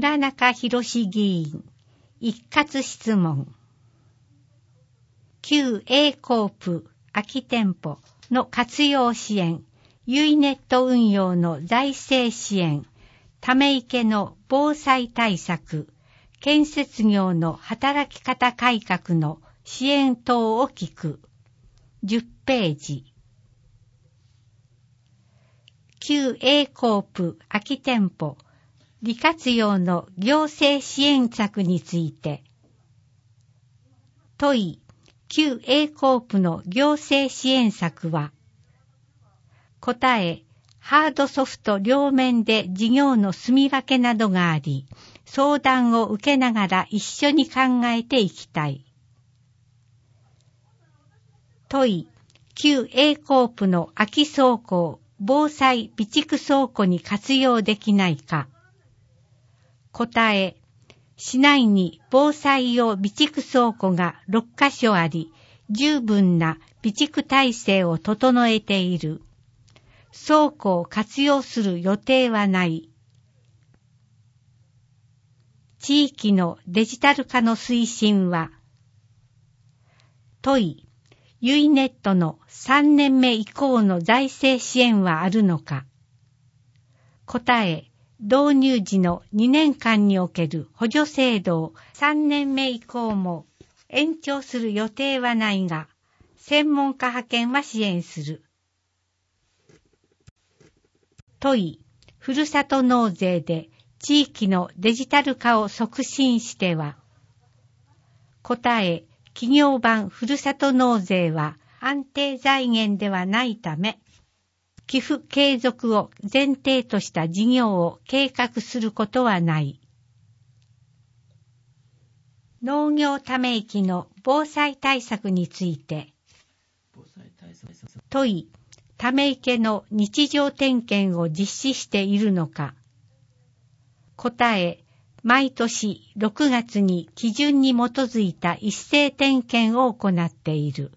村中博議員、一括質問。旧 A コープ空き店舗の活用支援、ユイネット運用の財政支援、ため池の防災対策、建設業の働き方改革の支援等を聞く。10ページ。旧 A コープ空き店舗、利活用の行政支援策について、問い、旧 A コープの行政支援策は、答え、ハードソフト両面で事業の住み分けなどがあり、相談を受けながら一緒に考えていきたい。問い、旧 A コープの空き倉庫を防災備蓄倉庫に活用できないか。答え、市内に防災用備蓄倉庫が6カ所あり、十分な備蓄体制を整えている。倉庫を活用する予定はない。地域のデジタル化の推進は、問い、ユイネットの3年目以降の財政支援はあるのか。答え、導入時の2年間における補助制度を3年目以降も延長する予定はないが、専門家派遣は支援する。問い、ふるさと納税で地域のデジタル化を促進しては。答え、企業版ふるさと納税は安定財源ではないため、寄付継続を前提とした事業を計画することはない。農業ため池の防災対策について。問い、ため池の日常点検を実施しているのか。答え、毎年6月に基準に基づいた一斉点検を行っている。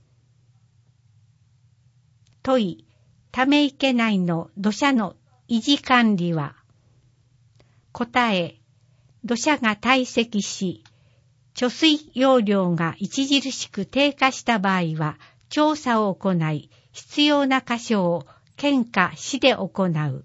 問い、ため池内の土砂の維持管理は。答え、土砂が堆積し、貯水容量が著しく低下した場合は、調査を行い、必要な箇所を県か市で行う。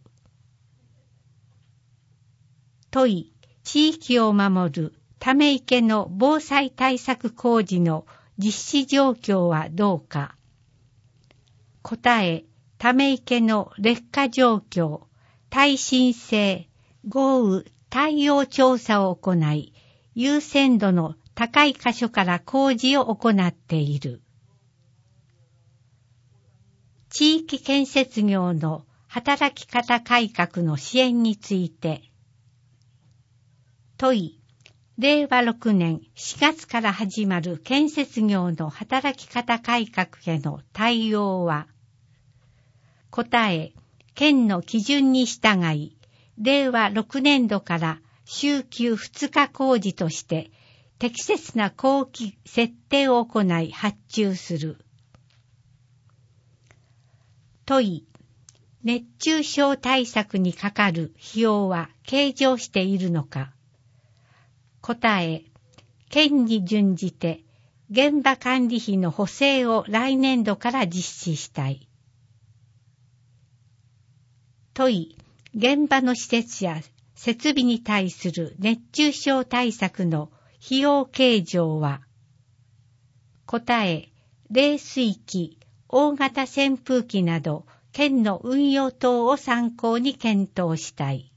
問い、地域を守るため池の防災対策工事の実施状況はどうか。答え、ため池の劣化状況、耐震性、豪雨対応調査を行い、優先度の高い箇所から工事を行っている。地域建設業の働き方改革の支援について。問い、令和6年4月から始まる建設業の働き方改革への対応は。答え、県の基準に従い、令和6年度から週休2日工事として、適切な工期設定を行い発注する。問い、熱中症対策にかかる費用は計上しているのか。答え、県に準じて現場管理費の補正を来年度から実施したい。問い、現場の施設や設備に対する熱中症対策の費用計上は。答え、冷水器、大型扇風機など県の運用等を参考に検討したい。